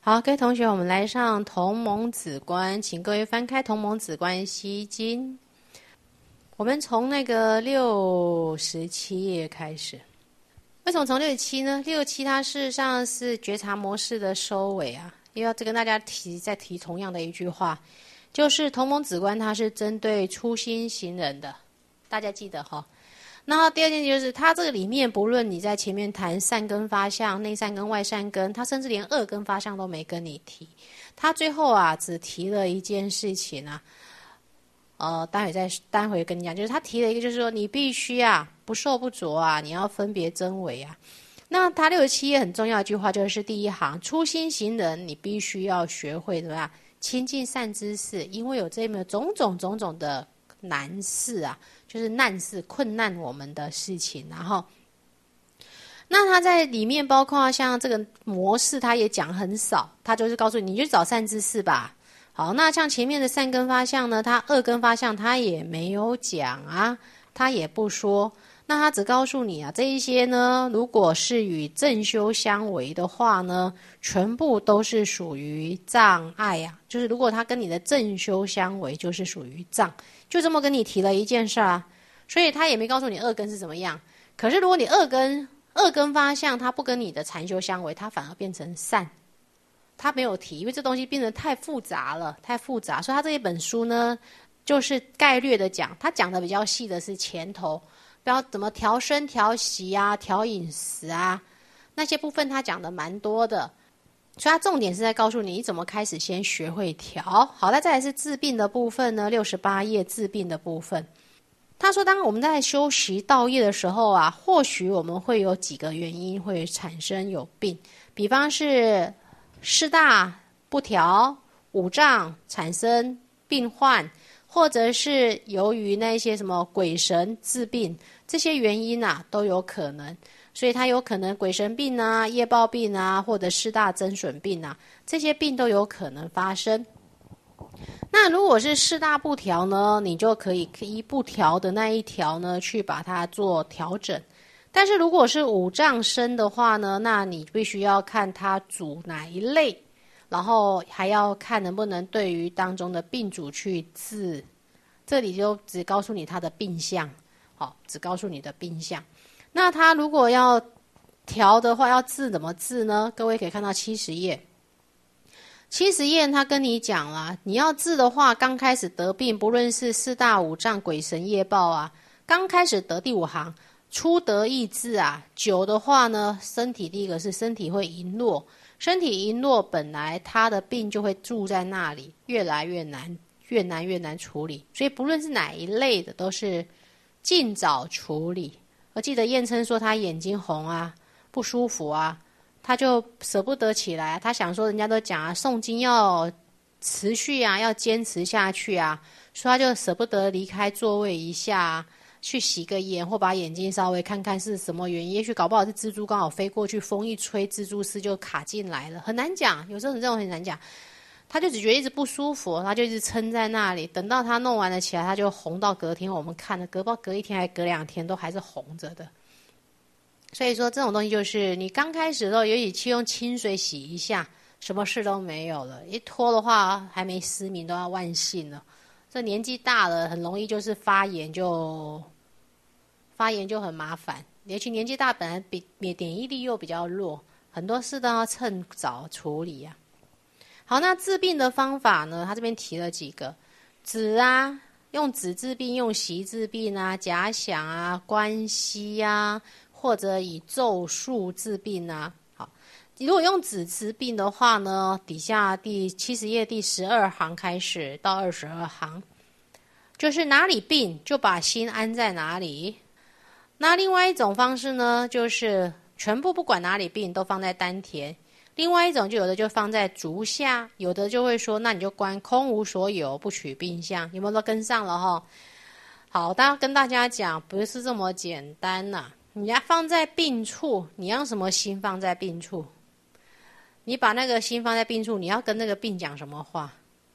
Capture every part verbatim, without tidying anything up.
好，各位同学，我们来上同盟子观，请各位翻开同盟子观析经。我们从那个六十七页开始。为什么从六十七呢？六十七它事实上是觉察模式的收尾啊，又要跟大家提再提同样的一句话，就是同盟子观它是针对初心行人的，大家记得哈。那第二件就是它这个里面，不论你在前面谈善根发相、内善根、外善根，它甚至连恶根发相都没跟你提，它最后啊只提了一件事情啊，呃，待会再待会跟你讲，就是他提了一个，就是说你必须啊不受不着啊，你要分别真伪啊。那他六十七页很重要的一句话就是第一行，初心行人，你必须要学会怎么样亲近善知识，因为有这么种种种种的难事啊。就是难事困难我们的事情，然后那他在里面包括像这个模式他也讲很少，他就是告诉你你就找善知识吧。好，那像前面的善根发相呢，他恶根发相他也没有讲啊，他也不说，那他只告诉你啊，这一些呢如果是与正修相违的话呢，全部都是属于障碍啊，就是如果他跟你的正修相违就是属于障，就这么跟你提了一件事啊，所以他也没告诉你恶根是怎么样。可是如果你恶根恶根发相，他不跟你的禅修相违，他反而变成善，他没有提，因为这东西变得太复杂了，太复杂，所以他这一本书呢，就是概略的讲，他讲的比较细的是前头，不要怎么调身、调息啊、调饮食啊，那些部分他讲的蛮多的。所以它重点是在告诉你，你怎么开始先学会调。好，那再来是治病的部分呢，六十八页治病的部分。他说，当我们在修习道业的时候啊，或许我们会有几个原因会产生有病，比方是四大不调、五脏产生病患，或者是由于那些什么鬼神治病，这些原因啊都有可能。所以它有可能鬼神病啊、业报病啊，或者四大增损病啊，这些病都有可能发生。那如果是四大不调呢，你就可以依不调的那一条呢去把它做调整。但是如果是五脏生的话呢，那你必须要看它主哪一类，然后还要看能不能对于当中的病主去治。这里就只告诉你它的病象，好，只告诉你的病象。那他如果要调的话，要治怎么治呢？各位可以看到七十页，七十页他跟你讲啦，你要治的话，刚开始得病，不论是四大五脏、鬼神业报啊，刚开始得第五行，初得意志啊，久的话呢，身体第一个是身体会羸弱，身体羸弱，本来他的病就会住在那里，越来越难，越难越难处理，所以不论是哪一类的，都是尽早处理。我记得燕琛说他眼睛红啊，不舒服啊，他就舍不得起来，他想说人家都讲啊，诵经要持续啊，要坚持下去啊，所以他就舍不得离开座位一下啊，去洗个眼或把眼睛稍微看看是什么原因，也许搞不好是蜘蛛刚好飞过去，风一吹蜘蛛丝就卡进来了，很难讲，有时候这种很难讲。他就只觉得一直不舒服，他就一直撑在那里，等到他弄完了起来，他就红到隔天我们看了，隔不隔一天还隔两天都还是红着的。所以说这种东西就是你刚开始的时候，尤其去用清水洗一下，什么事都没有了，一拖的话还没失明都要万幸了。这年纪大了很容易就是发炎，就发炎就很麻烦，尤其年纪大本来比免疫力又比较弱，很多事都要趁早处理啊。好，那治病的方法呢？他这边提了几个，止啊，用止治病，用息治病啊，假想啊，关系啊，或者以咒术治病啊。好，如果用止治病的话呢，底下第七十页第十二行开始到二十二行，就是哪里病就把心安在哪里。那另外一种方式呢，就是全部不管哪里病都放在丹田。另外一种就有的就放在足下，有的就会说那你就观空无所有，不取病相，有没有都跟上了齁？好，大家跟大家讲不是这么简单呐、啊，你要放在病处，你要什么心放在病处？你把那个心放在病处，你要跟那个病讲什么话？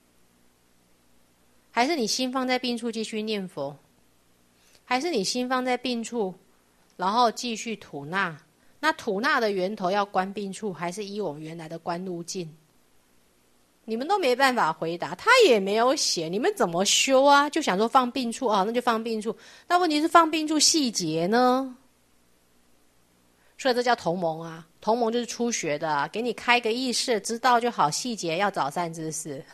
还是你心放在病处继续念佛？还是你心放在病处然后继续吐纳？那吐纳的源头要观病处，还是依我们原来的观路径？ 你们都没办法回答，他也没有写，你们怎么修啊？就想说放病处啊，那就放病处。那问题是放病处细节呢？所以这叫同盟啊，同盟就是初学的、啊，给你开个议事，知道就好，细节要找善知识。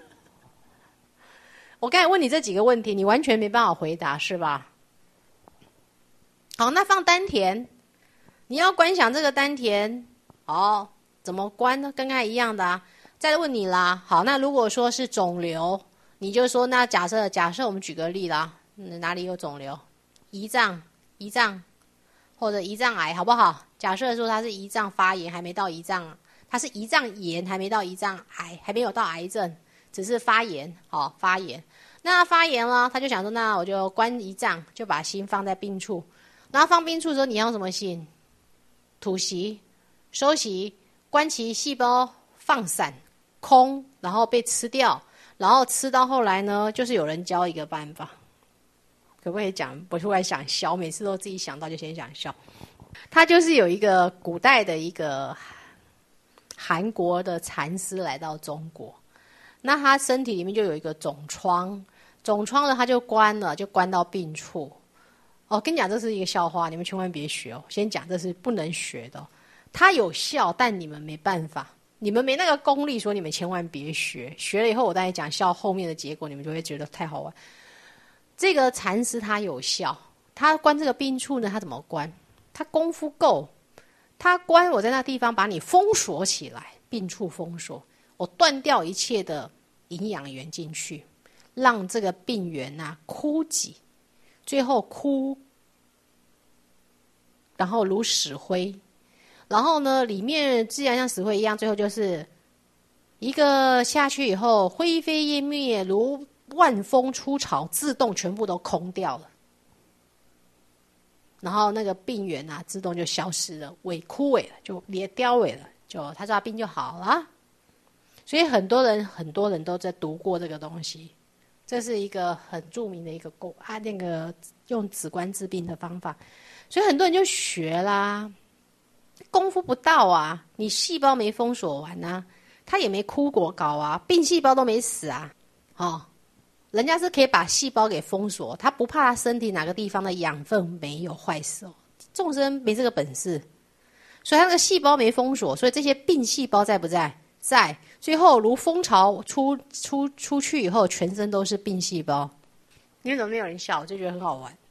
我刚才问你这几个问题，你完全没办法回答，是吧？好，那放丹田，你要观想这个丹田，哦，怎么观呢？跟刚才一样的啊。再问你啦，好，那如果说是肿瘤，你就说那假设假设我们举个例啦，嗯、哪里有肿瘤？胰脏，胰脏或者胰脏癌，好不好？假设说它是胰脏发炎，还没到胰脏，它是胰脏炎，还没到胰脏癌，还没有到癌症，只是发炎，好、哦、发炎。那发炎了，他就想说，那我就观胰脏，就把心放在病处。然后放病处的时候，你要用什么心？吐息、收息，观其细胞放散。空，然后被吃掉，然后吃到后来呢，就是有人教一个办法，可不可以讲？我突然想笑，每次都自己想到就先想笑。他就是有一个古代的一个韩国的禅师来到中国，那他身体里面就有一个肿疮，肿疮呢他就关了，就关到病处。哦，跟你讲这是一个笑话，你们千万别学哦。先讲这是不能学的、哦，它有效，但你们没办法。你们没那个功力，说你们千万别学。学了以后，我再讲笑后面的结果，你们就会觉得太好玩。这个禅师他有效，他关这个病处呢，他怎么关？他功夫够，他关我在那地方把你封锁起来，病处封锁，我断掉一切的营养源进去，让这个病源啊枯竭，最后枯，然后如死灰。然后呢，里面自然像死灰一样，最后就是一个下去以后，灰飞烟灭，如万风出巢，自动全部都空掉了。然后那个病源啊，自动就消失了，萎枯萎了，就也凋萎了，就他说他病就好了。所以很多人很多人都在读过这个东西，这是一个很著名的一个啊那个用止观治病的方法，所以很多人就学啦。功夫不到啊，你细胞没封锁完啊，它也没枯果高啊，病细胞都没死啊，哦，人家是可以把细胞给封锁，他不怕他身体哪个地方的养分没有坏死哦，众生没这个本事，所以他那个细胞没封锁，所以这些病细胞在不在？在，最后如蜂巢出出出去以后，全身都是病细胞。你为什么没有人笑？我就觉得很好玩。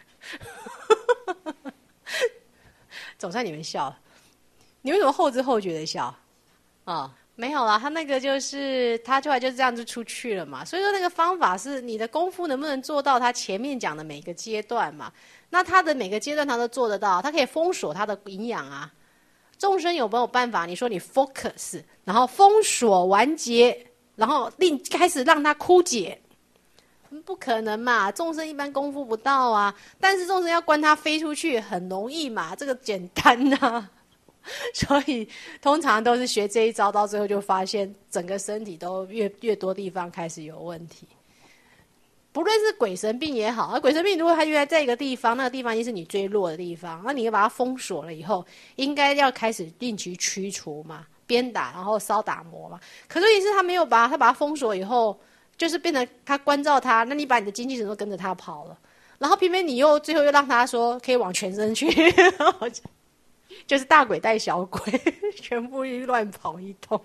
总算你们笑了，你为什么后知后觉的笑？啊、哦，没有啦，他那个就是他后来就这样就出去了嘛。所以说那个方法是你的功夫能不能做到他前面讲的每个阶段嘛？那他的每个阶段他都做得到，他可以封锁他的营养啊。众生有没有办法？你说你 focus， 然后封锁完结，然后另开始让它枯竭。不可能嘛，众生一般功夫不到啊，但是众生要关它飞出去很容易嘛，这个简单啊。所以通常都是学这一招，到最后就发现整个身体都越越多地方开始有问题。不论是鬼神病也好，鬼神病如果它原来在一个地方，那个地方就是你最弱的地方，那你要把它封锁了以后，应该要开始令其驱除嘛，鞭打然后烧打磨嘛。可是问题是他没有把它把它封锁以后，就是变成他关照他，那你把你的精气神都跟着他跑了，然后偏偏你又最后又让他说可以往全身去，就是大鬼带小鬼，全部一乱跑一通。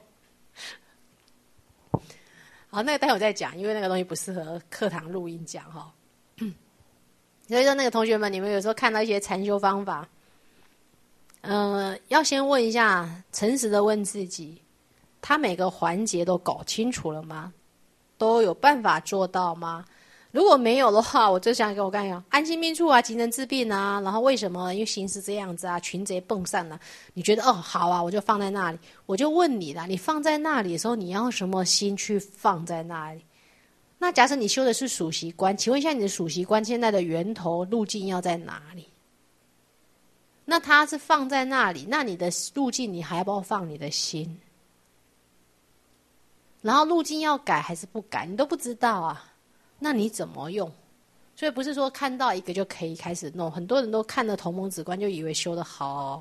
好，那个待会再讲，因为那个东西不适合课堂录音讲哈。所以说，那个同学们，你们有时候看到一些禅修方法，呃，要先问一下，诚实的问自己，他每个环节都搞清楚了吗？都有办法做到吗？如果没有的话，我就想给我干呀，安心病处啊，急能治病啊，然后为什么因为形势这样子啊，群贼蹦散啊，你觉得哦好啊，我就放在那里。我就问你啦，你放在那里的时候，你要用什么心去放在那里？那假设你修的是属习观，请问一下你的属习观现在的源头路径要在哪里？那它是放在那里，那你的路径你还要不要放你的心？然后路径要改还是不改，你都不知道啊。那你怎么用？所以不是说看到一个就可以开始弄，很多人都看了同盟止观就以为修得好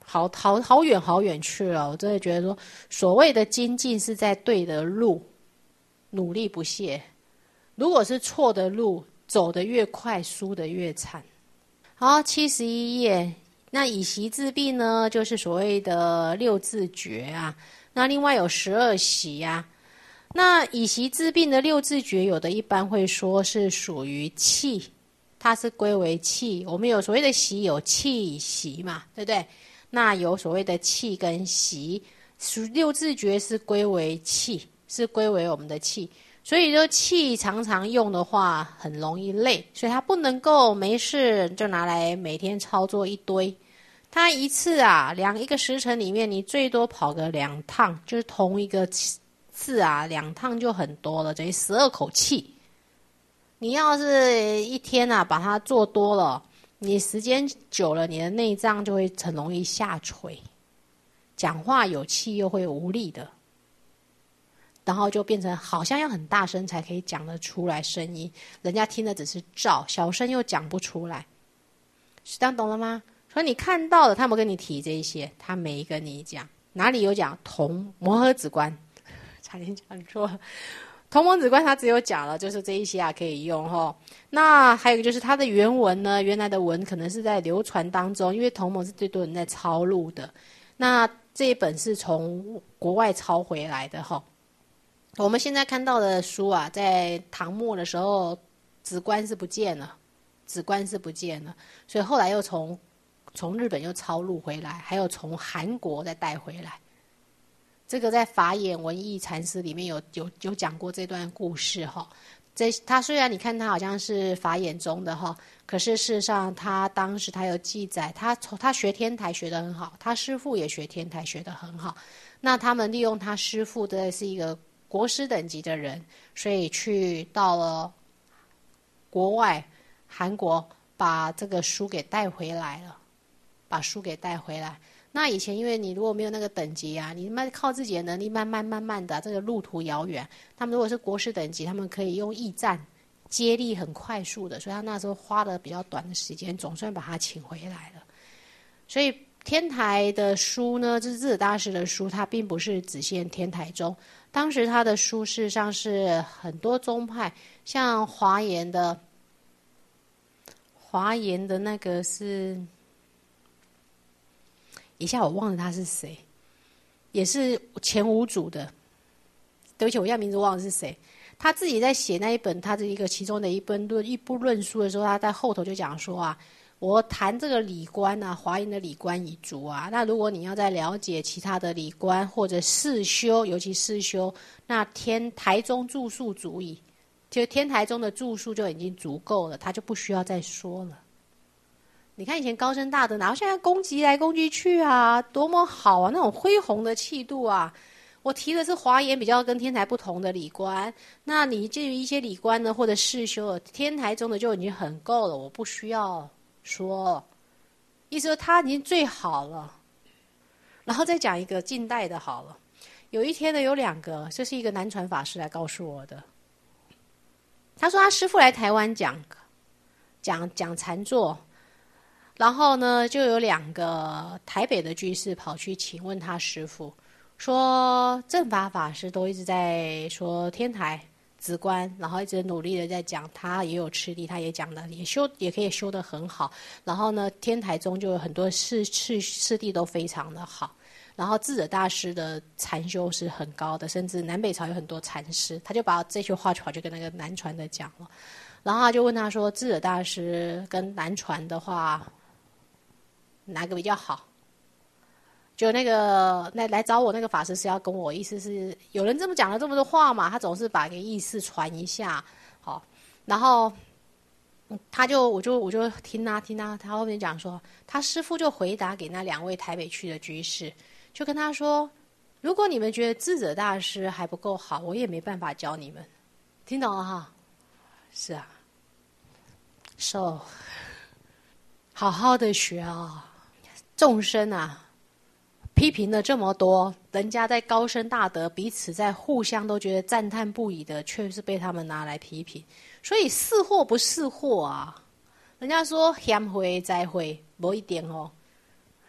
好好好远好远去了。我真的觉得说，所谓的精进是在对的路，努力不懈。如果是错的路，走得越快，输得越惨。好，七十一页。那以习自闭呢，就是所谓的六字诀啊。那另外有十二习啊。那以习自闭的六字诀，有的一般会说是属于气，它是归为气。我们有所谓的习，有气习嘛，对不对？那有所谓的气跟习，六字诀是归为气，是归为我们的气。所以说气常常用的话很容易累，所以它不能够没事就拿来每天操作一堆。它一次啊，两一个时辰里面，你最多跑个两趟，就是同一个字啊，两趟就很多了，等于十二口气。你要是一天啊把它做多了，你时间久了，你的内脏就会很容易下垂，讲话有气又会无力的。然后就变成好像要很大声才可以讲得出来声音，人家听的只是照，小声又讲不出来。这样懂了吗？所以你看到了，他们跟你提这些，他没跟你讲。哪里有讲同摩诃止观？差点讲错了。同摩止观他只有讲了，就是这一些啊可以用齁。那还有一个就是它的原文呢，原来的文可能是在流传当中，因为同摩是最多人在抄录的。那这一本是从国外抄回来的齁。我们现在看到的书啊，在唐末的时候，止观是不见了，止观是不见了，所以后来又从从日本又抄录回来，还有从韩国再带回来。这个在法眼文艺禅师里面有有有讲过这段故事哈。这他虽然你看他好像是法眼中的哈，可是事实上他当时他有记载，他从他学天台学得很好，他师父也学天台学得很好。那他们利用他师父的是一个国师等级的人，所以去到了国外韩国，把这个书给带回来了，把书给带回来。那以前因为你如果没有那个等级啊，你慢靠自己的能力慢慢慢慢的、啊，这个路途遥远。他们如果是国师等级，他们可以用驿站接力很快速的，所以他那时候花了比较短的时间，总算把他请回来了。所以天台的书呢，这是智者大师的书，它并不是只限天台宗。当时他的书事实上是很多宗派，像华严的，华严的那个是，一下我忘了他是谁，也是前五祖的，对不起，我一下名字忘了是谁。他自己在写那一本，他的一个其中的一本论一部论述的时候，他在后头就讲说啊。我谈这个理观啊，华严的理观已足啊。那如果你要再了解其他的理观或者世修，尤其世修，那天台中著述足矣。就天台中的著述就已经足够了，他就不需要再说了。你看以前高僧大德，然后现在攻击来攻击去啊，多么好啊，那种恢宏的气度啊。我提的是华严比较跟天台不同的理观，那你至于一些理观呢，或者世修，天台中的就已经很够了，我不需要说，意思说他已经最好了。然后再讲一个近代的好了。有一天呢，有两个，这是一个南传法师来告诉我的。他说他师父来台湾讲讲讲禅坐，然后呢，就有两个台北的居士跑去请问他师父，说正法法师都一直在说天台止观，然后一直努力的在讲，他也有吃力，他也讲的也修也可以修得很好。然后呢，天台中就有很多师师师弟都非常的好。然后智者大师的禅修是很高的，甚至南北朝有很多禅师。他就把这句话跑去跟那个南传的讲了，然后他就问他说：智者大师跟南传的话，哪个比较好？就那个那来找我那个法师是要跟我意思是有人这么讲了这么多话嘛，他总是把个意思传一下，好，然后他就我就我就听啊听啊，他后面讲说，他师父就回答给那两位台北区的居士，就跟他说，如果你们觉得智者大师还不够好，我也没办法教你们，听懂了哈？是啊 ，so 好好的学啊，众生啊。批评了这么多，人家在高深大德，彼此在互相都觉得赞叹不已的，却是被他们拿来批评。所以是货不是货啊！人家说嫌会再会，没一点哦。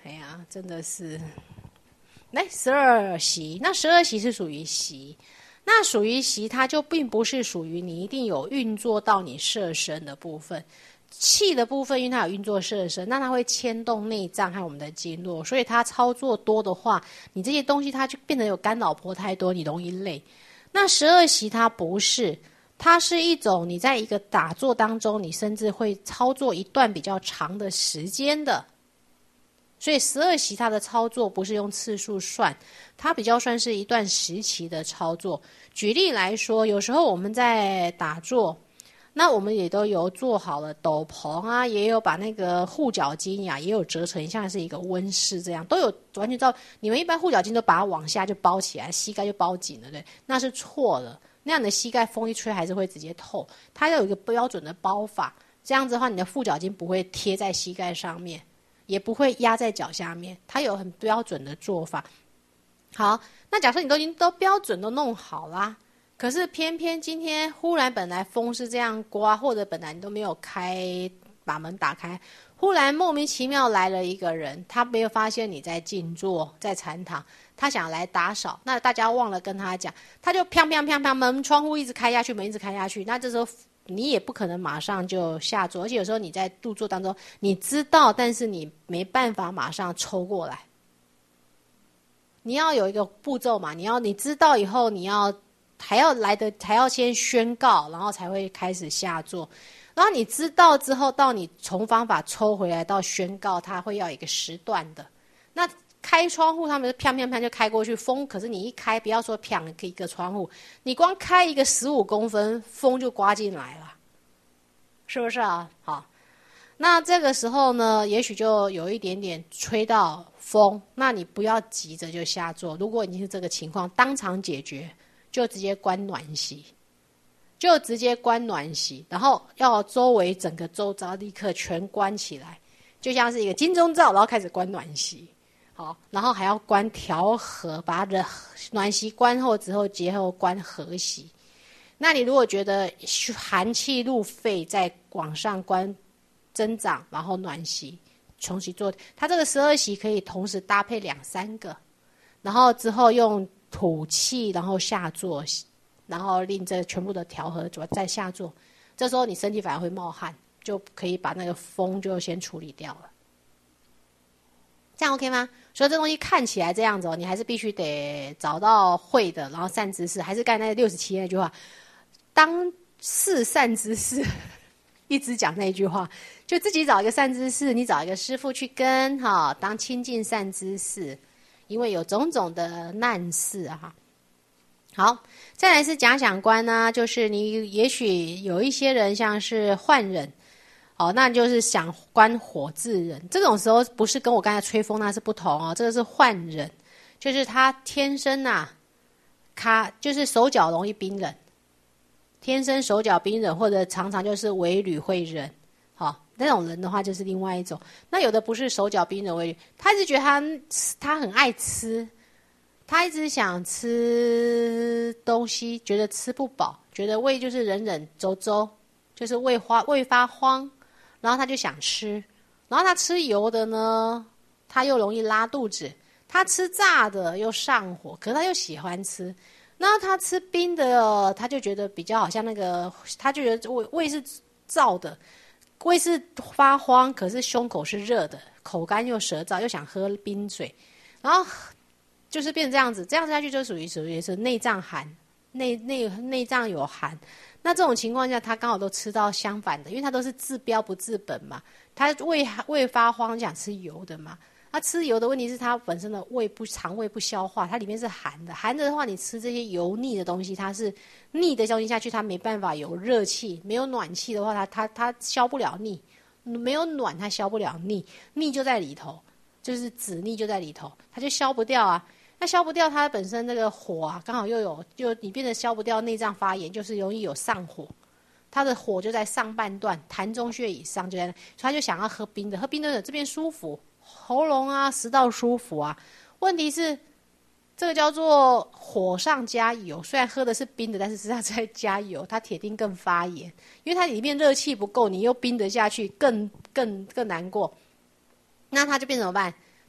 哎呀，真的是。来，十二习，那十二习是属于习，那属于习，它就并不是属于你一定有运作到你色身的部分。气的部分，因为它有运作色身，那它会牵动内脏和我们的经络，所以它操作多的话，你这些东西它就变得有干扰波太多，你容易累。那十二习它不是，它是一种你在一个打坐当中，你甚至会操作一段比较长的时间的。所以十二习它的操作不是用次数算，它比较算是一段时期的操作。举例来说，有时候我们在打坐，那我们也都有做好了斗篷啊，也有把那个护脚巾呀、啊，也有折成像是一个温室这样，都有完全知道。你们一般护脚巾都把它往下就包起来，膝盖就包紧了，对，那是错的。那样的膝盖风一吹还是会直接透，它要有一个标准的包法，这样子的话，你的护脚巾不会贴在膝盖上面。也不会压在脚下面，它有很标准的做法。好，那假设你都已经都标准都弄好啦，可是偏偏今天忽然本来风是这样刮，或者本来你都没有开把门打开，忽然莫名其妙来了一个人，他没有发现你在静坐在禅堂，他想来打扫，那大家忘了跟他讲，他就砰砰砰砰门窗户一直开下去，门一直开下去，那这时候你也不可能马上就下坐，而且有时候你在度坐当中，你知道，但是你没办法马上抽过来。你要有一个步骤嘛，你要你知道以后，你要还要来的，还要先宣告，然后才会开始下坐。然后你知道之后，到你从方法抽回来到宣告，它会要一个时段的。那开窗户，他们就砰砰砰就开过去，风可是你一开，不要说砰一个窗户，你光开一个十五公分，风就刮进来了，是不是啊？好，那这个时候呢，也许就有一点点吹到风，那你不要急着就下坐。如果已经是这个情况，当场解决，就直接关暖席，就直接关暖席，然后要周围整个周遭立刻全关起来，就像是一个金钟罩，然后开始关暖席。好，然后还要关调和，把它的暖席关后之后，节后关和席。那你如果觉得寒气入肺，再往上关增长，然后暖席重新做。它这个十二席可以同时搭配两三个，然后之后用吐气，然后下坐，然后令这全部的调和再下坐。这时候你身体反而会冒汗，就可以把那个风就先处理掉了。这样 OK 吗？所以这东西看起来这样子哦，你还是必须得找到会的，然后善知识，还是刚才那六十七那句话，当是善知识，一直讲那句话，就自己找一个善知识，你找一个师父去跟哈，当亲近善知识，因为有种种的难事啊。好，再来是假想观啊，就是你也许有一些人像是幻忍。哦，那就是想观火炙人，这种时候不是跟我刚才吹风那是不同哦，这个是幻忍，就是他天生啊，他就是手脚容易冰冷，天生手脚冰冷，或者常常就是微吕会忍，好、哦，那种人的话就是另外一种。那有的不是手脚冰冷微吕，他一直觉得他他很爱吃，他一直想吃东西，觉得吃不饱，觉得胃就是忍忍周周，就是胃花胃发慌。然后他就想吃，然后他吃油的呢，他又容易拉肚子；他吃炸的又上火，可是他又喜欢吃。那他吃冰的，他就觉得比较好像那个，他就觉得胃胃是燥的，胃是发慌，可是胸口是热的，口干又舌燥，又想喝冰水，然后就是变成这样子，这样子下去就属于属于是内脏寒，内内内脏有寒。那这种情况下，他刚好都吃到相反的，因为他都是治标不治本嘛。他胃胃发慌，想吃油的嘛。他吃油的问题是他本身的胃不肠胃不消化，它里面是寒的。寒的话，你吃这些油腻的东西，它是腻的东西下去，它没办法有热气，没有暖气的话，它它它消不了腻，没有暖它消不了腻，腻就在里头，就是止腻就在里头，它就消不掉啊。那消不掉，它本身那个火啊，刚好又有，就你变得消不掉，内脏发炎，就是容易有上火。它的火就在上半段，膻中穴以上就在那，所以他就想要喝冰的，喝冰的这边舒服，喉咙啊、食道舒服啊。问题是，这个叫做火上加油，虽然喝的是冰的，但是实际上在加油，它铁定更发炎，因为它里面热气不够，你又冰得下去，更更更难过。那它就变怎么办？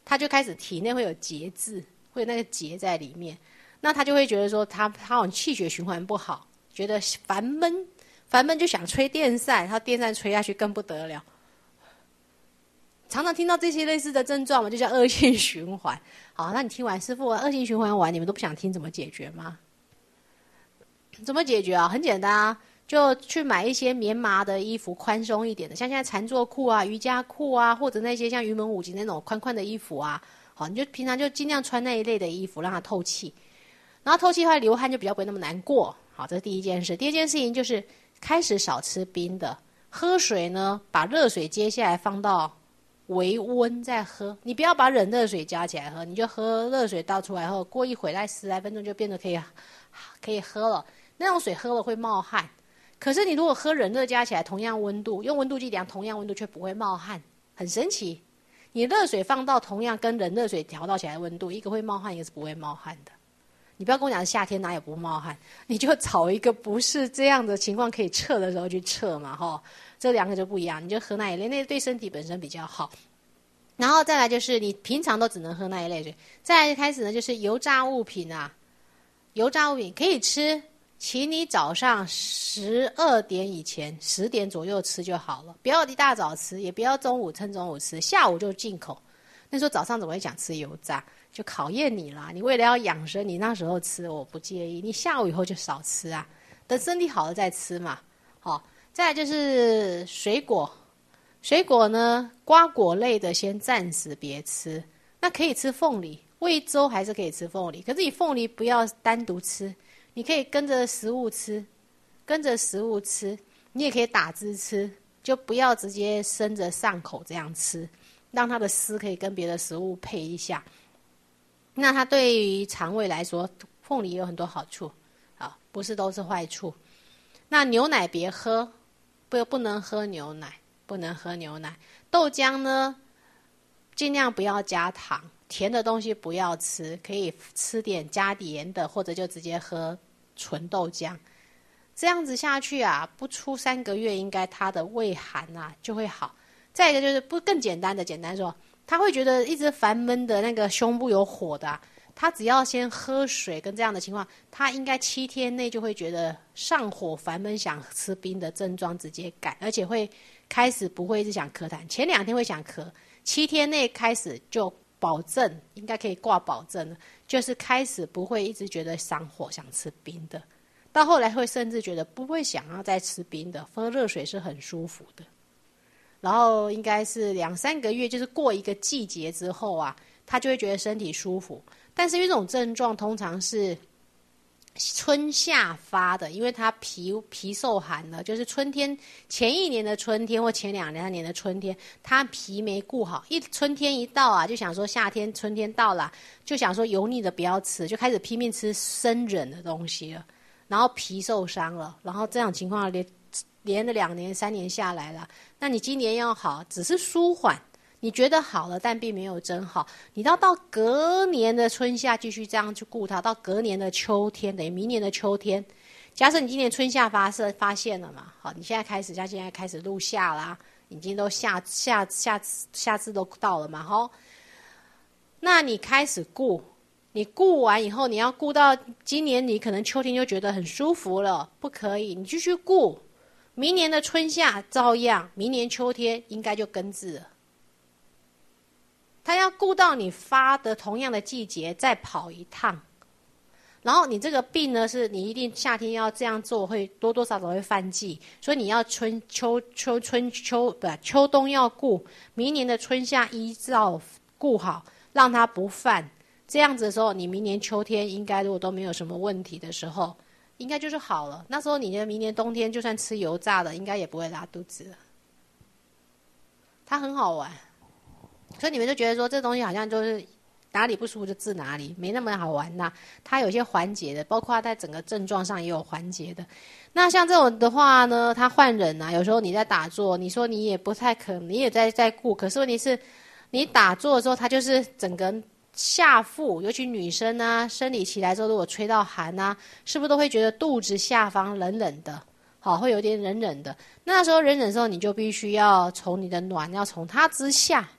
他就开始体内会有结滞，会有那个结在里面，那他就会觉得说他他好像气血循环不好，觉得烦闷，烦闷就想吹电扇，他电扇吹下去更不得了。常常听到这些类似的症状嘛，就叫恶性循环。好，那你听完师父恶性循环完，你们都不想听怎么解决吗？怎么解决啊？很简单啊，就去买一些棉麻的衣服，宽松一点的，像现在禅坐裤啊、瑜伽裤啊，或者那些像云门舞集那种宽宽的衣服啊。好，你就平常就尽量穿那一类的衣服，让它透气。然后透气的话，流汗就比较不会那么难过。好，这是第一件事。第二件事情就是开始少吃冰的，喝水呢，把热水接下来放到微温再喝，你不要把冷热水加起来喝，你就喝热水倒出来后，过一会来十来分钟就变得可以可以喝了。那种水喝了会冒汗，可是你如果喝冷热加起来同样温度，用温度计量同样温度却不会冒汗，很神奇。你热水放到同样跟冷热水调到起来的温度，一个会冒汗，一个是不会冒汗的。你不要跟我讲夏天哪有不冒汗，你就找一个不是这样的情况可以测的时候去测嘛，吼，这两个就不一样，你就喝那一类，那对身体本身比较好。然后再来就是你平常都只能喝那一类水。再来开始呢，就是油炸物品啊，油炸物品可以吃，请你早上十二点以前十点左右吃就好了，不要一大早吃，也不要中午趁中午吃，下午就进口。那时候早上怎么会想吃油炸？就考验你啦，你为了要养生，你那时候吃我不介意，你下午以后就少吃啊，等身体好了再吃嘛。好，再来就是水果。水果呢，瓜果类的先暂时别吃，那可以吃凤梨，贵州还是可以吃凤梨，可是你凤梨不要单独吃，你可以跟着食物吃，跟着食物吃，你也可以打汁吃，就不要直接生着上口这样吃，让它的丝可以跟别的食物配一下。那它对于肠胃来说，凤梨有很多好处，啊，不是都是坏处。那牛奶别喝，不不能喝牛奶。不能喝牛奶，豆浆呢，尽量不要加糖，甜的东西不要吃，可以吃点加盐的，或者就直接喝纯豆浆。这样子下去啊，不出三个月，应该他的胃寒啊就会好。再一个就是不更简单的，简单说，他会觉得一直烦闷的那个胸部有火的、啊，他只要先喝水跟这样的情况，他应该七天内就会觉得上火烦闷想吃冰的症状直接改，而且会开始不会一直想咳痰，前两天会想咳，七天内开始就保证，应该可以挂保证了，就是开始不会一直觉得上火想吃冰的，到后来会甚至觉得不会想要再吃冰的，喝热水是很舒服的。然后应该是两三个月，就是过一个季节之后啊，他就会觉得身体舒服。但是因为这种症状通常是春夏发的，因为它皮皮受寒了，就是春天前一年的春天或前两年的春天，它皮没顾好，一春天一到啊，就想说夏天春天到了，就想说油腻的不要吃，就开始拼命吃生冷的东西了，然后皮受伤了，然后这样情况连连了两年三年下来了，那你今年要好，只是舒缓。你觉得好了，但并没有真好。你到到隔年的春夏继续这样去顾它，到隔年的秋天，等于明年的秋天。假设你今年春夏发射发现了嘛，好，你现在开始，像现在开始入夏啦，已经都夏夏夏夏至都到了嘛，吼。那你开始顾，你顾完以后，你要顾到今年，你可能秋天就觉得很舒服了，不可以，你继续顾，明年的春夏照样，明年秋天应该就根治了。他要顾到你发的同样的季节再跑一趟，然后你这个病呢，是你一定夏天要这样做，会多多少少会犯忌，所以你要春秋秋春秋不秋冬要顾，明年的春夏依照顾好，让它不犯。这样子的时候，你明年秋天应该如果都没有什么问题的时候，应该就是好了。那时候你的明年冬天就算吃油炸的，应该也不会拉肚子了。它很好玩。所以你们就觉得说这东西好像就是哪里不舒服就治哪里，没那么好玩呐、啊。它有一些缓解的，包括在整个症状上也有缓解的。那像这种的话呢，它换人啊，有时候你在打坐，你说你也不太可能，你也在在顾，可是问题是，你打坐的时候，它就是整个下腹，尤其女生啊，生理期来之后，如果吹到寒啊，是不是都会觉得肚子下方冷冷的？好，会有点冷冷的。那时候冷冷的时候，你就必须要从你的暖，要从它之下。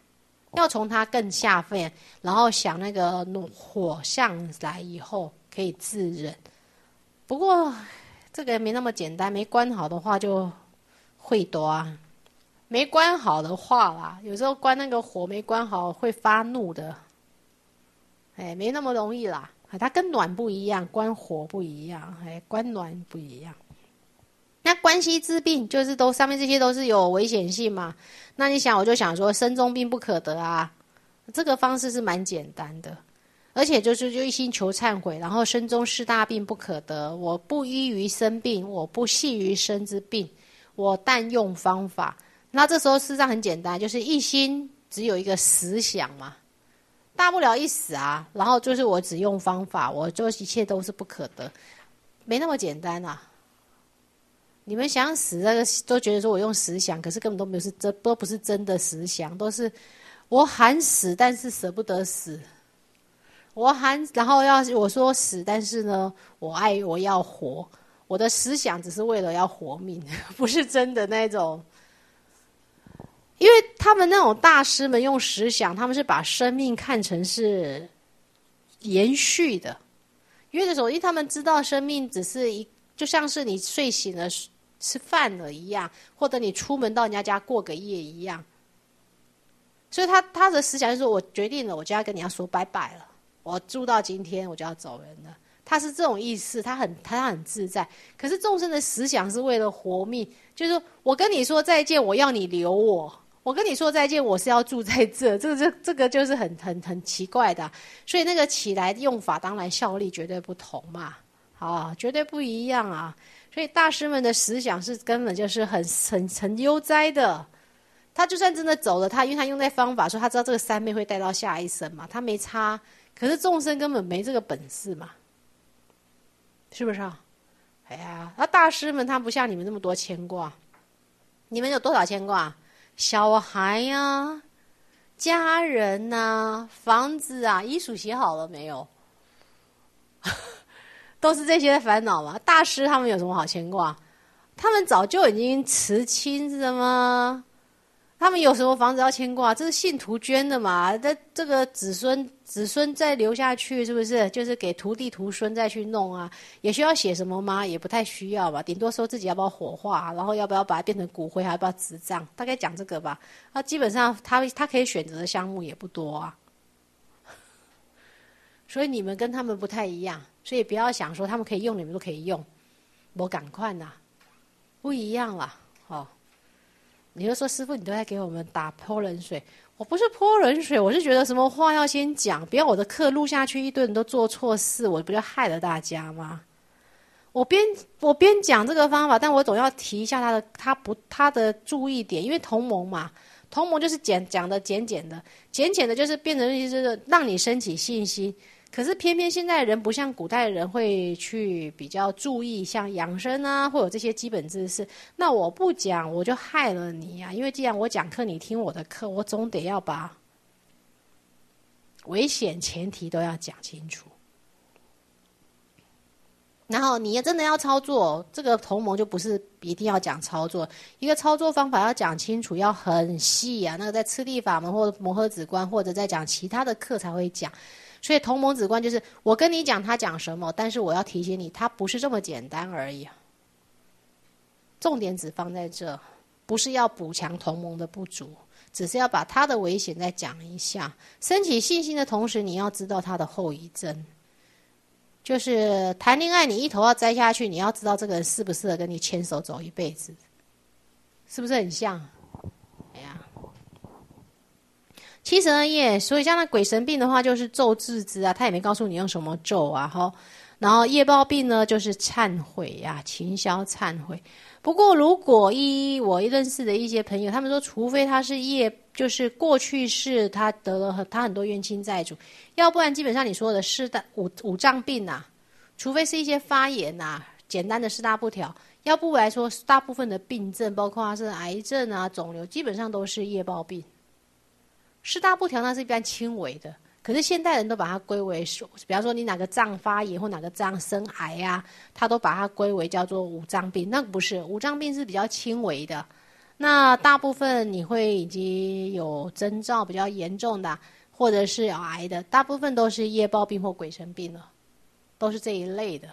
要从它更下面，然后想那个火上来以后可以自忍。不过这个没那么简单，没关好的话就会多啊。没关好的话啦，有时候关那个火没关好会发怒的。哎，没那么容易啦。它跟暖不一样，关火不一样，哎，关暖不一样。那关系之病就是都上面这些都是有危险性嘛？那你想，我就想说，身中病不可得啊，这个方式是蛮简单的，而且就是就一心求忏悔，然后身中四大病不可得，我不依于身病，我不系于身之病，我但用方法。那这时候事实上很简单，就是一心只有一个死想嘛。大不了一死啊，然后就是我只用方法，我就一切都是不可得，没那么简单啊。你们想死那个都觉得说我用死想，可是根本都没有是真，都不是真的死想，都是我喊死，但是舍不得死。我喊，然后要我说死，但是呢，我爱我要活，我的思想只是为了要活命，不是真的那种。因为他们那种大师们用实想，他们是把生命看成是延续的。因为的时候，因为他们知道生命只是一，就像是你睡醒了吃饭了一样，或者你出门到人家家过个夜一样。所以他他的思想就是说，我决定了，我就要跟你要说拜拜了，我住到今天我就要走人了。他是这种意思，他很他很自在。可是众生的思想是为了活命，就是说我跟你说再见，我要你留我。我跟你说再见，我是要住在这，这个这这个就是很很很奇怪的、啊，所以那个起来用法当然效力绝对不同嘛，啊，绝对不一样啊。所以大师们的思想是根本就是很很很悠哉的，他就算真的走了，他因为他用在方法说他知道这个三昧会带到下一生嘛，他没差。可是众生根本没这个本事嘛，是不是啊？哎呀，那大师们他不像你们那么多牵挂，你们有多少牵挂？小孩呀、啊，家人呐、啊，房子啊，遗书写好了没有？都是这些烦恼嘛。大师他们有什么好牵挂？他们早就已经辞亲了吗？他们有什么房子要牵挂？这是信徒捐的嘛？这这个子孙子孙再留下去，是不是？就是给徒弟徒孙再去弄啊？也需要写什么吗？也不太需要吧。顶多说自己要不要火化，然后要不要把它变成骨灰，还要不要植葬，大概讲这个吧。那基本上他他可以选择的项目也不多啊。所以你们跟他们不太一样，所以不要想说他们可以用，你们都可以用，我赶快呐，不一样啦，哦。你就说师父，你都在给我们打泼冷水。我不是泼冷水，我是觉得什么话要先讲，不要我的课录下去，一堆人都做错事，我不就害了大家吗？我边我边讲这个方法，但我总要提一下他的他不他的注意点，因为同盟嘛，同盟就是简讲的简简的，简简的，就是变成就是让你升起信心。可是偏偏现在人不像古代人会去比较注意像养生啊，或有这些基本知识。那我不讲，我就害了你啊！因为既然我讲课，你听我的课，我总得要把危险前提都要讲清楚。然后你真的要操作，这个同盟就不是一定要讲操作，一个操作方法要讲清楚，要很细啊。那个在次第法门或者摩诃止观，或者在讲其他的课才会讲。所以同盟止观就是我跟你讲他讲什么，但是我要提醒你，他不是这么简单而已。重点只放在这，不是要补强同盟的不足，只是要把他的危险再讲一下。升起信心的同时，你要知道他的后遗症。就是谈恋爱，你一头要栽下去，你要知道这个人适不适合跟你牵手走一辈子，是不是很像？哎呀。七十二页，所以像那鬼神病的话，就是咒自知啊，他也没告诉你用什么咒啊，哈。然后业报病呢，就是忏悔呀、啊，勤消忏悔。不过，如果依我认识的一些朋友，他们说，除非他是业，就是过去世他得了他很多冤亲债主，要不然基本上你说的四大五五脏病啊，除非是一些发炎啊，简单的四大不调，要不来说，大部分的病症，包括是癌症啊、肿瘤，基本上都是业报病。四大不调那是一般轻微的，可是现代人都把它归为，比方说你哪个脏发炎或哪个脏生癌啊，他都把它归为叫做五脏病。那不是，五脏病是比较轻微的。 那大部分你会已经有征兆比较严重的，或者是有癌的，大部分都是业报病或鬼神病了，都是这一类的。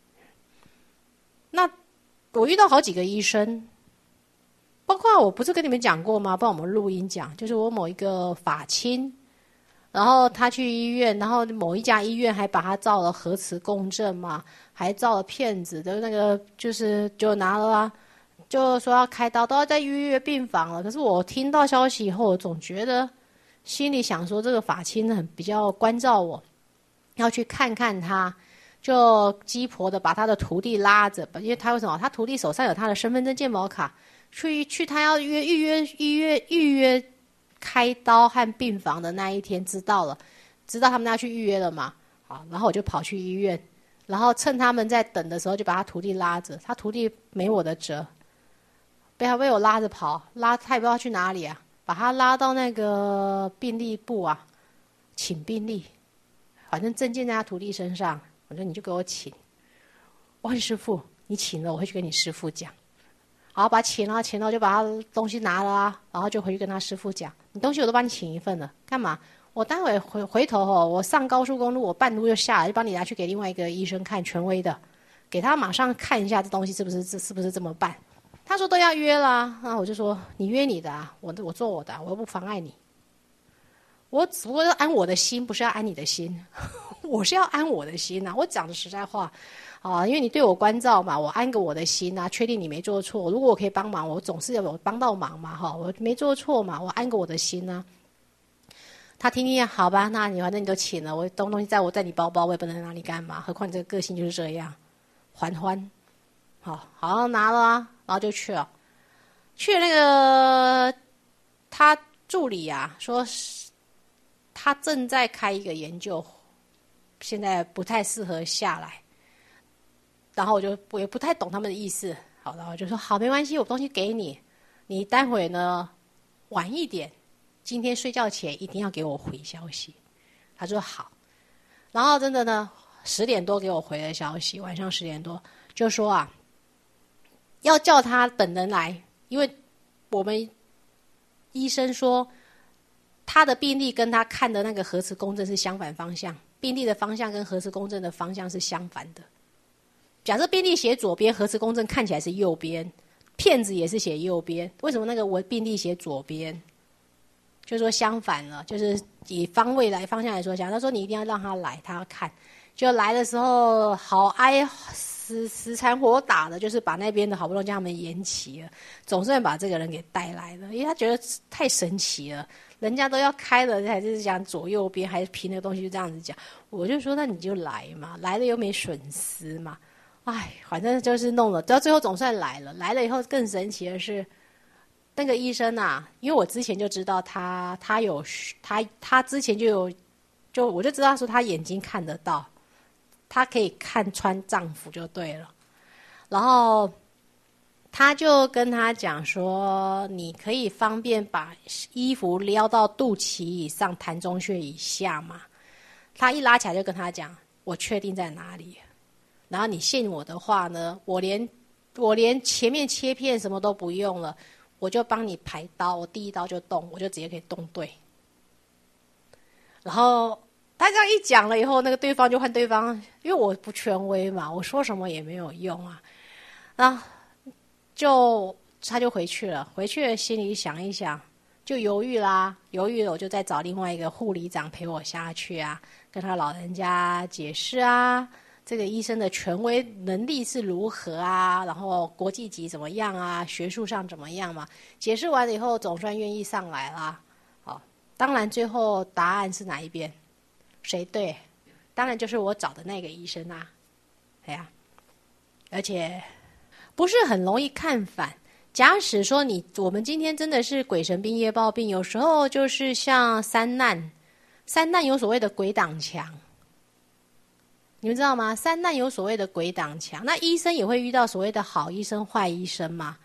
那我遇到好几个医生，包括我不是跟你们讲过吗？帮我们录音讲，就是我某一个法亲，然后他去医院，然后某一家医院还把他照了核磁共振嘛，还照了片子的那个，就是就拿了啊，就说要开刀，都要再预约病房了。可是我听到消息以后，我总觉得心里想说，这个法亲很比较关照我，要去看看他。就鸡婆的把他的徒弟拉着，因为他为什么？他徒弟手上有他的身份证、健保卡，去去他要约预约预约预约开刀和病房的那一天知道了，知道他们要去预约了嘛？好，然后我就跑去医院，然后趁他们在等的时候，就把他徒弟拉着，他徒弟没我的辙，被他被我拉着跑，拉他也不知道去哪里啊，把他拉到那个病历部啊，请病历，反正证件在他徒弟身上。我说你就给我请，我说师父，你请了，我会去跟你师父讲。好，把请了，请了就把他东西拿了啊，然后就回去跟他师父讲，你东西我都帮你请一份了，干嘛？我待会回回头哦，我上高速公路，我半路就下来，就帮你拿去给另外一个医生看，权威的，给他马上看一下这东西是不是这是不是这么办。他说都要约啦，那我就说你约你的啊，我我做我的、啊，我又不妨碍你。我只不过要安我的心，不是要安你的心。我是要安我的心啊！我讲的实在话啊，因为你对我关照嘛，我安个我的心啊，确定你没做错。如果我可以帮忙，我总是有帮到忙嘛，哈，我没做错嘛，我安个我的心啊。他听听好吧，那你反正你都请了，我东东西在我在你包包，我也不能拿你干嘛。何况你这个个性就是这样，还欢，好好拿了啊，然后就去了。去了那个他助理啊，说他正在开一个研究。现在不太适合下来，然后我就我也不太懂他们的意思，好，然后就说好，没关系，我东西给你，你待会呢晚一点，今天睡觉前一定要给我回消息。他说好，然后真的呢，十点多给我回了消息，晚上十点多就说啊，要叫他等人来，因为我们医生说他的病历跟他看的那个核磁共振是相反方向。病历的方向跟核磁共振的方向是相反的。假设病历写左边，核磁共振看起来是右边，片子也是写右边，为什么那个我病历写左边？就是说相反了，就是以方位来方向来说讲，他说你一定要让他来，他要看。就来的时候好哀死死缠活打的，就是把那边的好不容易叫他们延期了，总算把这个人给带来了，因为他觉得太神奇了。人家都要开了，还是讲左右边，还是凭那个东西就这样子讲。我就说那你就来嘛，来了又没损失嘛。哎，反正就是弄了，到最后总算来了。来了以后更神奇的是，那个医生啊，因为我之前就知道他，他有他他之前就有，就我就知道说他眼睛看得到，他可以看穿脏腑就对了。然后他就跟他讲说，你可以方便把衣服撩到肚脐以上，膻中穴以下嘛。他一拉起来就跟他讲，我确定在哪里。然后你信我的话呢，我连我连前面切片什么都不用了，我就帮你排刀，我第一刀就动，我就直接可以动对。然后他这样一讲了以后，那个对方就换对方，因为我不权威嘛，我说什么也没有用啊。然后就他就回去了，回去了心里想一想，就犹豫啦，犹豫了我就再找另外一个护理长陪我下去啊，跟他老人家解释啊，这个医生的权威能力是如何啊，然后国际级怎么样啊，学术上怎么样嘛。解释完了以后，总算愿意上来啦。好，当然最后答案是哪一边？谁对？当然就是我找的那个医生啊。哎呀，而且不是很容易看反。假使说你我们今天真的是鬼神病业报病，有时候就是像三难，三难有所谓的鬼挡墙，你们知道吗？三难有所谓的鬼挡墙，那医生也会遇到所谓的好医生坏医生嘛。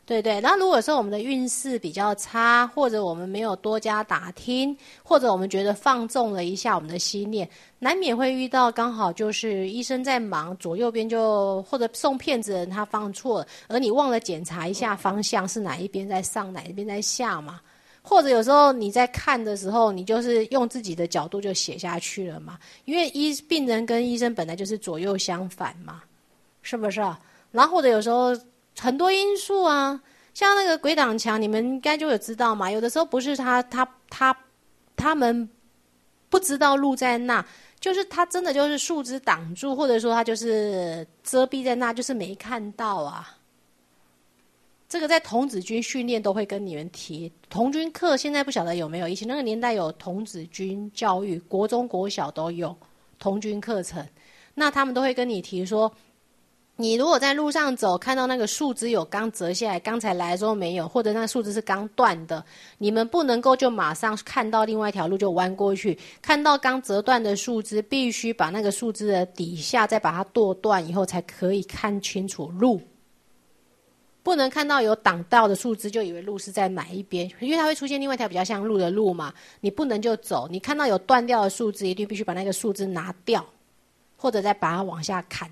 对对，那如果说我们的运势比较差，或者我们没有多加打听，或者我们觉得放纵了一下我们的心念，难免会遇到刚好就是医生在忙，左右边就或者送骗子的人他放错了，而你忘了检查一下方向是哪一边在上，哪一边在下嘛。或者有时候你在看的时候，你就是用自己的角度就写下去了嘛，因为医病人跟医生本来就是左右相反嘛，是不是啊？然后或者有时候很多因素啊，像那个鬼挡墙，你们应该就有知道嘛。有的时候不是他他他他们不知道路在那，就是他真的就是树枝挡住，或者说他就是遮蔽在那，就是没看到啊。这个在童子军训练都会跟你们提，童军课现在不晓得有没有，以前那个年代有童子军教育，国中国小都有童军课程，那他们都会跟你提说，你如果在路上走，看到那个树枝有刚折下来，刚才来的时候没有，或者那树枝是刚断的，你们不能够就马上看到另外一条路就弯过去，看到刚折断的树枝，必须把那个树枝的底下再把它剁断以后，才可以看清楚路。不能看到有挡道的树枝就以为路是在哪一边，因为它会出现另外一条比较像路的路嘛，你不能就走，你看到有断掉的树枝，一定必须把那个树枝拿掉，或者再把它往下砍。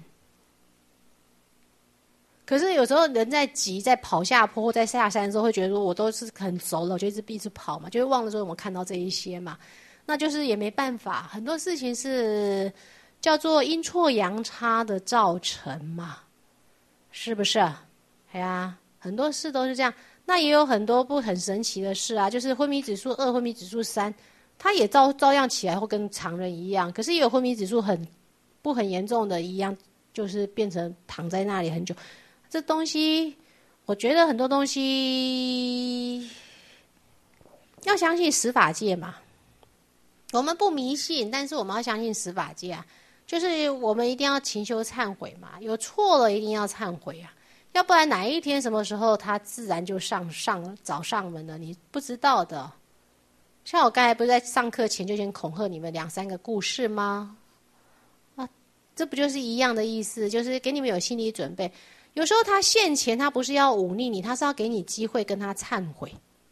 可是有时候人在急，在跑下坡或在下山的时候，会觉得说我都是很熟了，我就一直一直跑嘛，就会忘了说我们看到这一些嘛，那就是也没办法，很多事情是叫做阴错阳差的造成嘛，是不是？哎呀，很多事都是这样。那也有很多不很神奇的事啊，就是昏迷指数二、昏迷指数三，它也照照样起来会跟常人一样，可是也有昏迷指数很不很严重的一样，就是变成躺在那里很久。这东西，我觉得很多东西要相信十法界嘛。我们不迷信，但是我们要相信十法界啊，就是我们一定要勤修忏悔嘛，有错了一定要忏悔啊。要不然哪一天什么时候他自然就上上找上门了，你不知道的。像我刚才不是在上课前就先恐吓你们两三个故事吗？啊，这不就是一样的意思，就是给你们有心理准备。有时候他现前他不是要忤逆你，他是要给你机会跟他忏悔。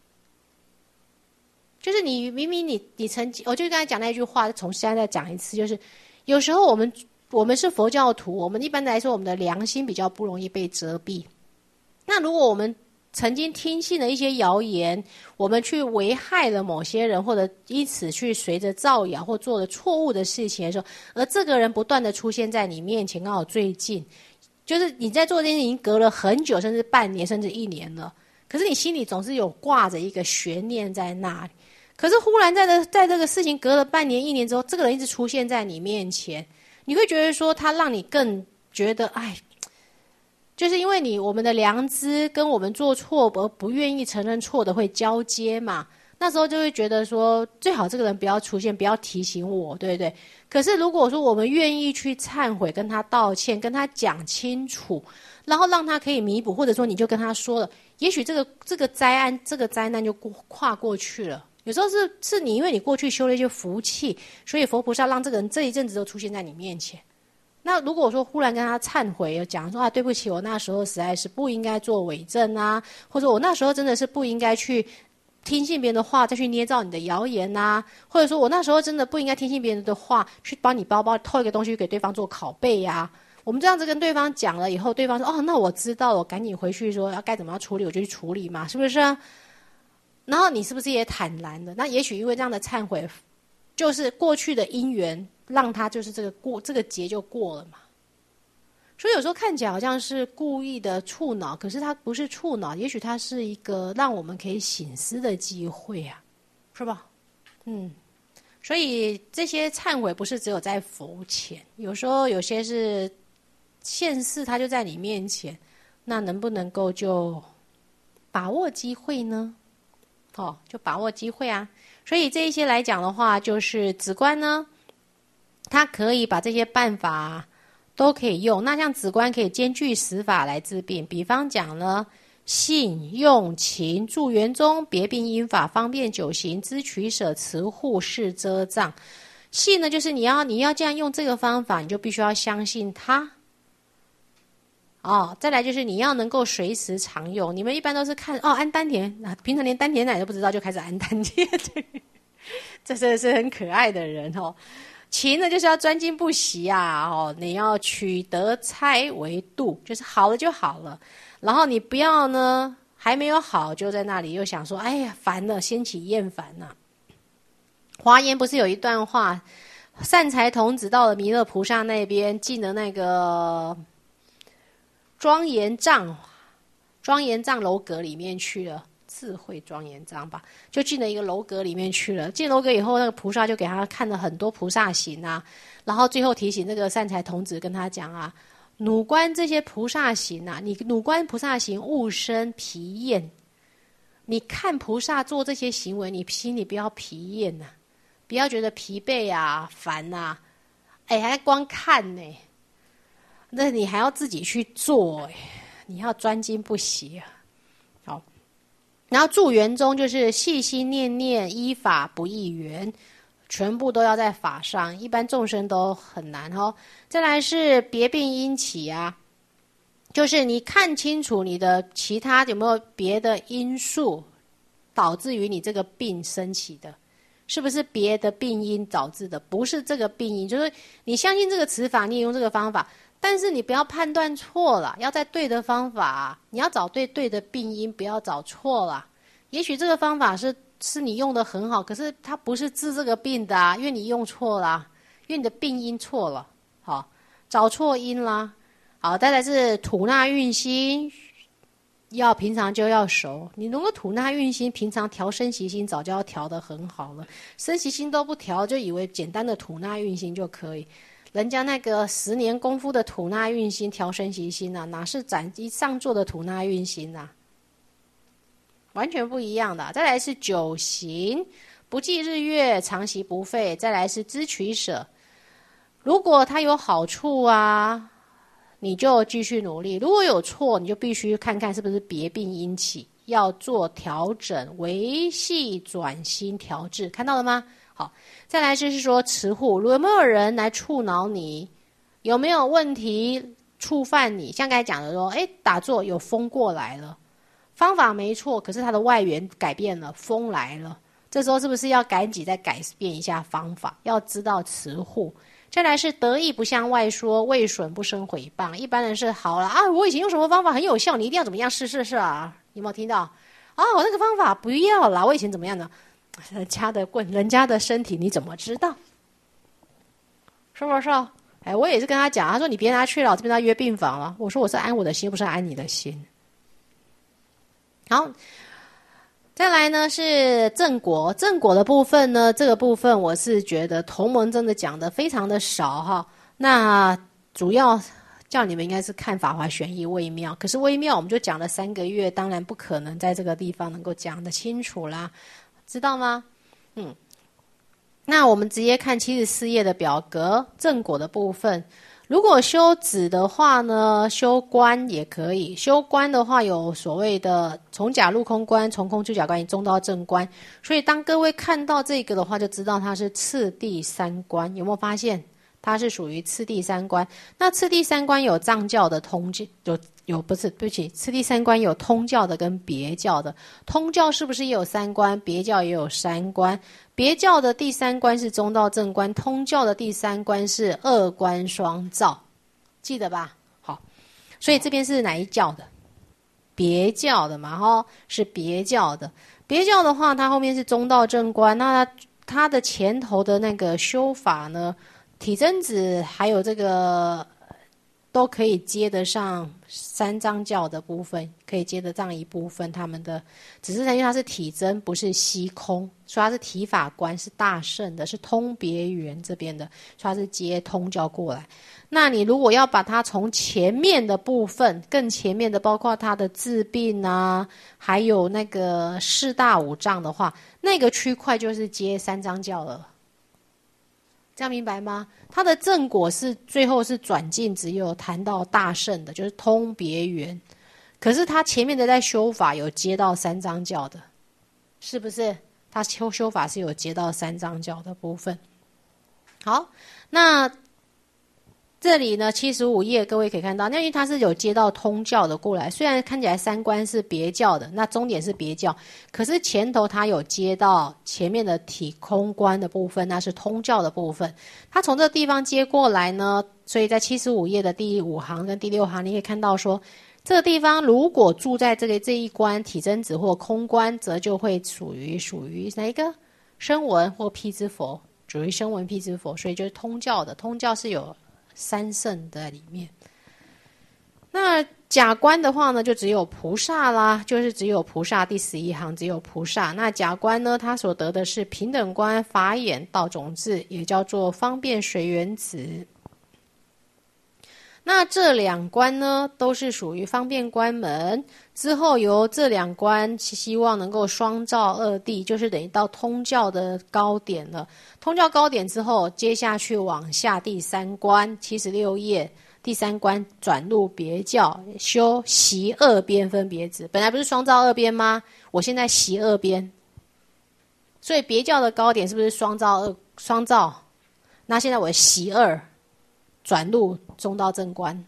就是你明明你你曾经，我就刚才讲那句话，从现在再讲一次，就是有时候我们我们是佛教徒，我们一般来说我们的良心比较不容易被遮蔽。那如果我们曾经听信了一些谣言，我们去危害了某些人，或者因此去随着造谣或做了错误的事情的时候，而这个人不断的出现在你面前，刚好最近，就是你在做这件事情隔了很久，甚至半年，甚至一年了，可是你心里总是有挂着一个悬念在那里。可是忽然在这在这个事情隔了半年、一年之后，这个人一直出现在你面前，你会觉得说他让你更觉得，哎，就是因为你我们的良知跟我们做错而不愿意承认错的会交接嘛。那时候就会觉得说，最好这个人不要出现，不要提醒我，对不对？可是如果说我们愿意去忏悔，跟他道歉，跟他讲清楚，然后让他可以弥补，或者说你就跟他说了，也许这个这个灾难这个灾难就过跨过去了。有时候是是你因为你过去修了一些福气，所以佛菩萨让这个人这一阵子都出现在你面前。那如果说忽然跟他忏悔，讲说啊，对不起，我那时候实在是不应该做伪证啊，或者我那时候真的是不应该去听信别人的话，再去捏造你的谣言啊，或者说我那时候真的不应该听信别人的话，去帮你包包偷一个东西给对方做拷贝呀、啊。我们这样子跟对方讲了以后，对方说哦，那我知道了，我赶紧回去说要该怎么样处理，我就去处理嘛，是不是啊？然后你是不是也坦然的？那也许因为这样的忏悔，就是过去的因缘，让他就是这个过这个劫就过了嘛。所以有时候看起来好像是故意的触恼，可是他不是触恼，也许他是一个让我们可以省思的机会啊，是吧？嗯，所以这些忏悔不是只有在佛前，有时候有些是现世，他就在你面前，那能不能够就把握机会呢？哦，就把握机会啊！所以这一些来讲的话，就是止观呢，它可以把这些办法都可以用。那像止观可以兼具十法来治病，比方讲呢，信、用、勤、助缘中、别病因法、方便九行、知取舍、持护、视遮障。信呢，就是你要你要这样用这个方法，你就必须要相信它。 哦，再来就是你要能够随时常用。你们一般都是看哦安丹田，平常连丹田奶都不知道就开始安丹田，这真的是很可爱的人哦。勤呢就是要专精不息啊，哦，你要取得差为度，就是好了就好了。然后你不要呢还没有好就在那里又想说，哎呀烦了，掀起厌烦呐、啊。华严不是有一段话，善财童子到了弥勒菩萨那边，进了那个庄严藏庄严藏楼阁里面去了，智慧庄严藏吧，就进了一个楼阁里面去了。进楼阁以后，那个菩萨就给他看了很多菩萨行啊，然后最后提醒那个善财童子跟他讲啊，汝观这些菩萨行啊，你汝观菩萨行勿生疲厌。你看菩萨做这些行为，你心里不要疲厌呐、啊，不要觉得疲惫啊、烦啊，哎，还光看呢。那你还要自己去做，你要专精不息啊。好，然后助缘中就是细心念念，依法不异缘，全部都要在法上，一般众生都很难哦。再来是别病因起啊，就是你看清楚你的其他有没有别的因素导致于你这个病升起的，是不是别的病因导致的？不是这个病因，就是你相信这个持法，你也用这个方法。但是你不要判断错了，要在对的方法，你要找对对的病因，不要找错了。也许这个方法是是你用的很好，可是它不是治这个病的啊，因为你用错了，因为你的病因错了，好，找错因啦。好，再来是吐纳运心，要平常就要熟。你能够吐纳运心，平常调生习心早就要调得很好了，生习心都不调，就以为简单的吐纳运心就可以。人家那个十年功夫的吐纳运心、调生习心啊，哪是斩一上座的吐纳运心啊？完全不一样的。再来是九行，不计日月，常习不废。再来是知取舍，如果它有好处啊，你就继续努力；如果有错，你就必须看看是不是别病因起，要做调整，维系转心调治。看到了吗？好，再来就是说持护，有没有人来触恼你？有没有问题触犯你？像刚才讲的说，哎，打坐有风过来了，方法没错，可是它的外缘改变了，风来了，这时候是不是要赶紧再改变一下方法？要知道持护。再来是得意不向外说，未损不生毁谤。一般人是好了啊，我以前用什么方法很有效，你一定要怎么样试试试啊？有没有听到？啊，我那个方法不要啦，我以前怎么样呢？人家的棍，人家的身体你怎么知道？是不是？哎，我也是跟他讲，他说你别拿去了，我这边要约病房了。我说我是安我的心，不是安你的心。好，再来呢是正果，正果的部分呢，这个部分我是觉得同盟真的讲的非常的少哈。那主要叫你们应该是看法华玄义微妙，可是微妙我们就讲了三个月，当然不可能在这个地方能够讲得清楚啦。知道吗？嗯，那我们直接看七十四页的表格，正果的部分。如果修止的话呢，修观也可以。修观的话，有所谓的从假入空观，从空出假观，中到正观。所以当各位看到这个的话，就知道它是次第三观。有没有发现？它是属于次第三观。那次第三观有藏教的通教，有有不是对不起，次第三观有通教的跟别教的。通教是不是也有三观？别教也有三观。别教的第三观是中道正观，通教的第三观是二观双照，记得吧？好，所以这边是哪一教的？别教的嘛，哈，是别教的。别教的话，它后面是中道正观，那它它的前头的那个修法呢？体真子还有这个都可以接得上三藏教的部分，可以接得上一部分他们的，只是因为它是体真，不是虚空，所以它是体法观，是大圣的，是通别圆这边的，所以它是接通教过来。那你如果要把它从前面的部分，更前面的，包括它的治病啊，还有那个四大五脏的话，那个区块就是接三藏教了。这样明白吗？它的正果是最后是转进，只有谈到大圣的，就是通别圆。可是他前面的在修法有接到三藏教的，是不是？他修修法是有接到三藏教的部分。好，那这里呢七十五页各位可以看到，那因为它是有接到通教的过来，虽然看起来三关是别教的，那终点是别教，可是前头它有接到前面的体空关的部分，那是通教的部分。它从这个地方接过来呢，所以在七十五页的第五行跟第六行，你可以看到说，这个地方如果住在这个这一关体真子或空关，则就会属于属于哪一个声闻或辟支佛，属于声闻辟支佛，所以就是通教的。通教是有三圣在里面。那假观的话呢，就只有菩萨啦，就是只有菩萨，第十一行只有菩萨。那假观呢，他所得的是平等观、法眼、道种智，也叫做方便随缘子。那这两关呢，都是属于方便关门，之后由这两关希望能够双照二谛，就是等于到通教的高点了。通教高点之后，接下去往下第三关，七十六页第三关转入别教，修习二边分别子。本来不是双照二边吗？我现在习二边，所以别教的高点是不是双照二双照？那现在我习二。转入中道正观。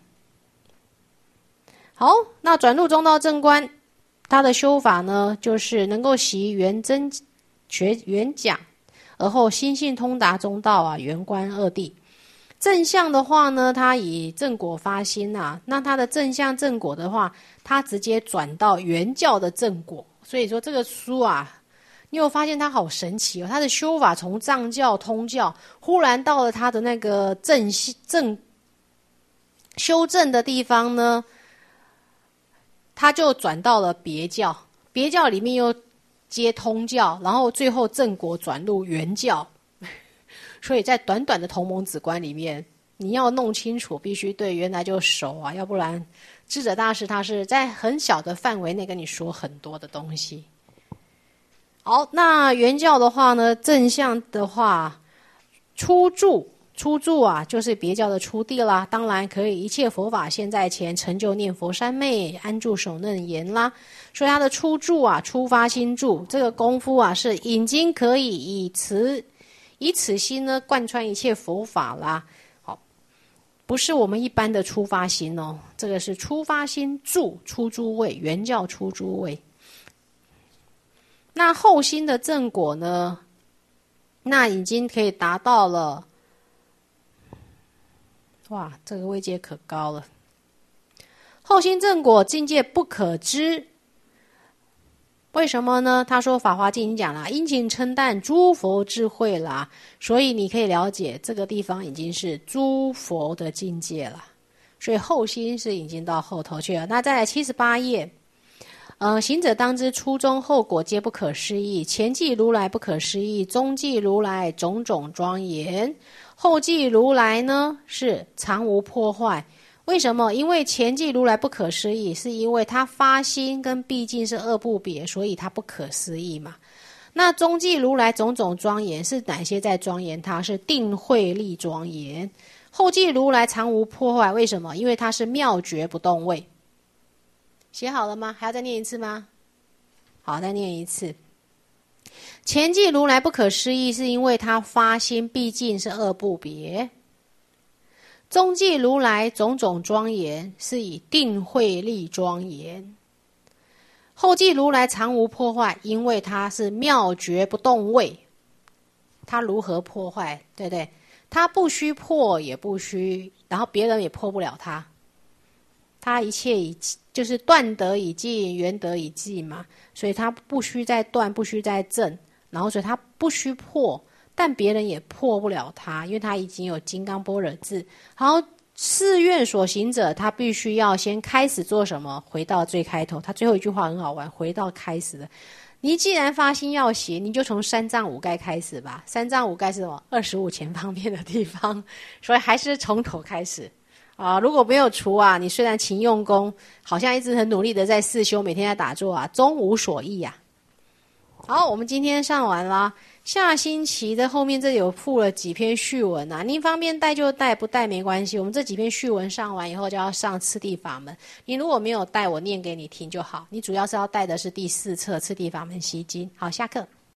好，那转入中道正观，它的修法呢，就是能够习圆真学圆讲，而后心性通达中道啊，圆观二谛。正向的话呢，它以正果发心啊，那它的正向正果的话，它直接转到圆教的正果。所以说这个书啊，你有发现它好神奇哦，它的修法从藏教通教忽然到了它的那个正正修正的地方呢，它就转到了别教，别教里面又接通教，然后最后正果转入圆教。所以在短短的同盟止观里面，你要弄清楚，必须对原来就熟啊，要不然智者大师他是在很小的范围内跟你说很多的东西。好，那圆教的话呢，正向的话，初住初住啊，就是别教的初地啦。当然可以一切佛法现在前，成就念佛三昧，安住守楞严啦。所以他的初住啊，初发心住，这个功夫啊，是已经可以以此以此心呢贯穿一切佛法啦。好，不是我们一般的初发心哦，这个是初发心住初住位，圆教初住位。那后心的正果呢，那已经可以达到了，哇，这个位阶可高了。后心正果境界不可知，为什么呢？他说《法华经》已经讲了，殷勤称叹诸佛智慧啦，所以你可以了解这个地方已经是诸佛的境界了。所以后心是已经到后头去了。那再来七十八页。呃，行者当知初中后果皆不可思议，前继如来不可思议，中继如来种种庄严，后继如来呢是常无破坏。为什么？因为前继如来不可思议，是因为他发心跟毕竟是二不别，所以他不可思议嘛。那中继如来种种庄严是哪些在庄严？它是定慧力庄严。后继如来常无破坏，为什么？因为它是妙觉不动位。写好了吗？还要再念一次吗？好，再念一次。前继如来不可思议，是因为他发心毕竟是二不别。中继如来种种庄严，是以定慧力庄严。后继如来常无破坏，因为他是妙觉不动位。他如何破坏？对不对？他不须破，也不须，然后别人也破不了他。他一切以就是断得已尽，圆得已尽嘛，所以他不须再断，不须再正，然后所以他不须破，但别人也破不了他，因为他已经有金刚般若智。好，誓愿所行者，他必须要先开始做什么？回到最开头，他最后一句话很好玩，回到开始的。你既然发心要行，你就从三藏五盖开始吧。三藏五盖是什么？二十五前方便的地方，所以还是从头开始。啊，如果没有除啊，你虽然勤用功，好像一直很努力的在四修，每天在打坐啊，终无所益啊。好，我们今天上完啦。下星期的后面这有附了几篇序文啊，您方便带就带，不带没关系。我们这几篇序文上完以后就要上次第法门，你如果没有带，我念给你听就好。你主要是要带的是第四册次第法门悉经。好，下课。